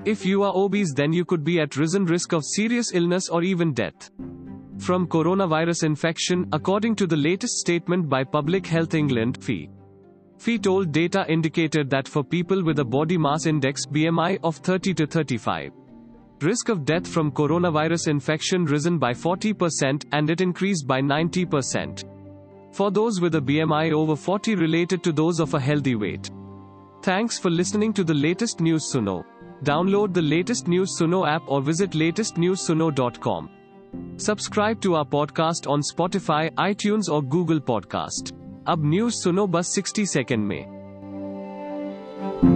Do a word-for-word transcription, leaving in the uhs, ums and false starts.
If you are obese, then you could be at risen risk of serious illness or even death from coronavirus infection, according to the latest statement by Public Health England, F E. F E told data indicated that for people with a body mass index B M I of thirty to thirty-five, risk of death from coronavirus infection risen by forty percent, and it increased by ninety percent for those with a B M I over forty related to those of a healthy weight. Thanks for listening to the latest News Suno. Download the latest News Suno app or visit latest news suno dot com. Subscribe to our podcast on Spotify, iTunes or Google Podcast. अब news सुनो बस साठ second में।